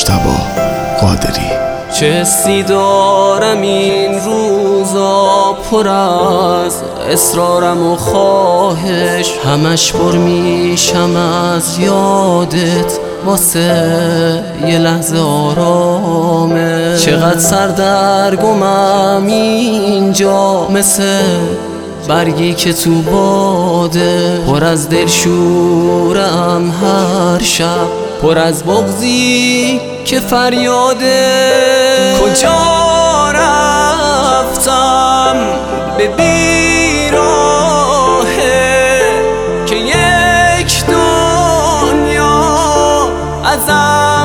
مجتبی قادری. چه حسی دارم این روزا، پر از اصرارم و خواهش، همش پر میشم از یادت واسه یه لحظه آرامه. چقدر سردرگمم اینجا، مثل برگی که تو باده، پر از دلشورم هر شب، پر از بغضی که فریاده. کجا رفتم به بیراهه که یک دنیا ازم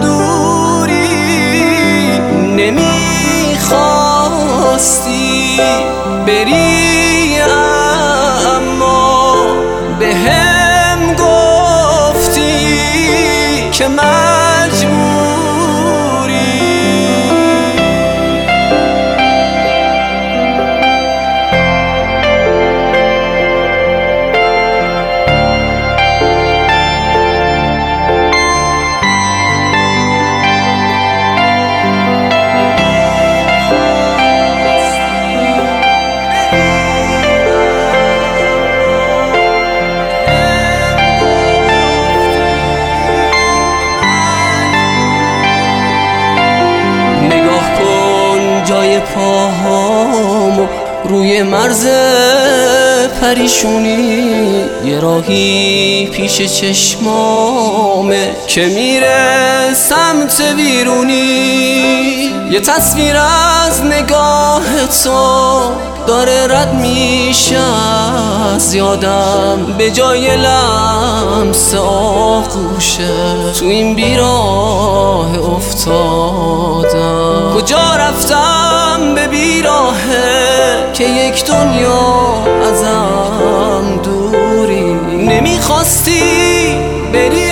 دوری، نمیخواستی بری اما بهم گفتی که مجبوری. جای پاهامو روی مرز پریشونی، یه راهی پیش چشمامه که میره سمت ویرونی. یه تصویر از نگاه تو داره رد میشه از یادم، به جای لمس آغوشه تو این بیراه افتادم. کجا رفتم به بیراهه که یک دنیا ازم دوری، نمیخواستی بری